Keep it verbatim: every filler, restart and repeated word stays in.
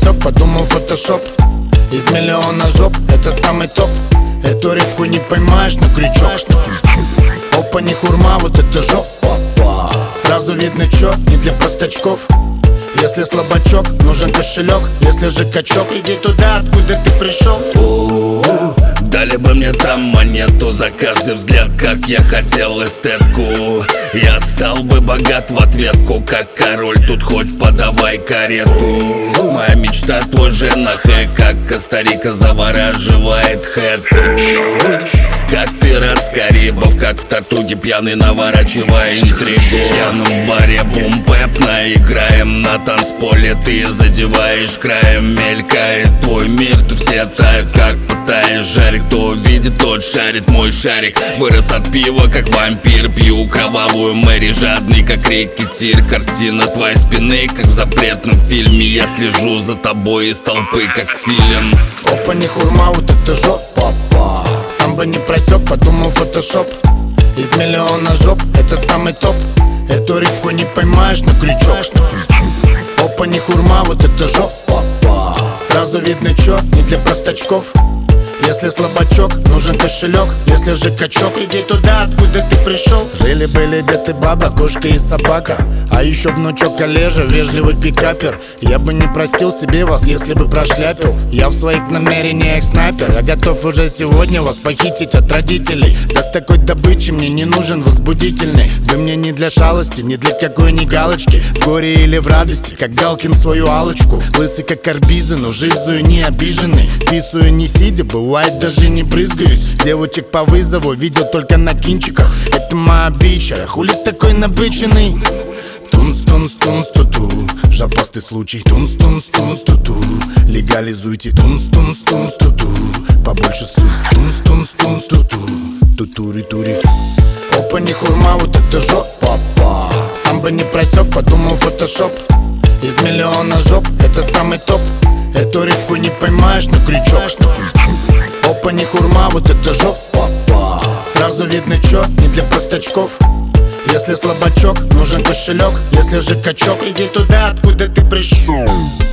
просек, подумал фотошоп. Из миллиона жоп, это самый топ. Эту рыбку не поймаешь на крючок. Опа, не хурма, вот это жопа. Сразу видно чё, не для простачков. Если слабачок, нужен кошелек. Если же качок, иди туда, откуда ты пришел. Дали бы мне там монету за каждый взгляд, как я хотел эстетку. Я стал бы богат в ответку, как король, тут хоть подавай карету. Моя мечта твой женахэ, как Коста-Рика завораживает хэту. Как пират с Карибов, как в Тартуге пьяный, наворачивая интригу. Пьяным в баре бум-пэп наиграем, на танцполе ты задеваешь краем. Мелькает твой мир, тут все тают, как пытаешь жарик. Кто видит, тот шарит, мой шарик вырос от пива, как вампир. Пью кровавую Мэри, жадный, как рекетир. Картина твоей спины, как в запретном фильме. Я слежу за тобой из толпы, как фильм. Опа, не хурма, вот это жопа. Сам бы не просек, подумал фотошоп. Из миллиона жоп, это самый топ. Эту рыбку не поймаешь на крючок. Опа, не хурма, вот это жопа. Сразу видно чё, не для простачков. Если слабачок, нужен кошелек. Если же качок, иди туда, откуда ты пришел. Жили-были дед и баба, кошка и собака. А еще внучок Олежа, вежливый пикапер. Я бы не простил себе вас, если бы прошляпил. Я в своих намерениях снайпер. Я готов уже сегодня вас похитить от родителей. Да с такой добычей мне не нужен возбудительный. Вы мне не для шалости, ни для какой ни галочки. В горе или в радости, как Галкин свою алочку. Лысый как арбизы, но жизнью не обиженный. Писаю не сидя, бывает даже не брызгаюсь. Девочек по вызову видел только на кинчиках. Это моя бича, хули такой набыченный. Тунс-тунс-тунс-ту-ту. Жопастый случай. Тунс-тунс-тунс-ту-ту. Легализуйте. Тунс-тунс-тунс-ту-ту. Побольше суть. Тунс-тунс-тунс-ту-ту. Тутури-тури. Опа, не хурма, вот это жопа. Сам бы не просек, подумал фотошоп. Из миллиона жоп, это самый топ. Эту рыбку не поймаешь на крючок. Опа, не хурма, вот это жопа. Сразу видно чё, не для простачков. Если слабачок, нужен кошелек. Если же качок, иди туда, откуда ты пришел.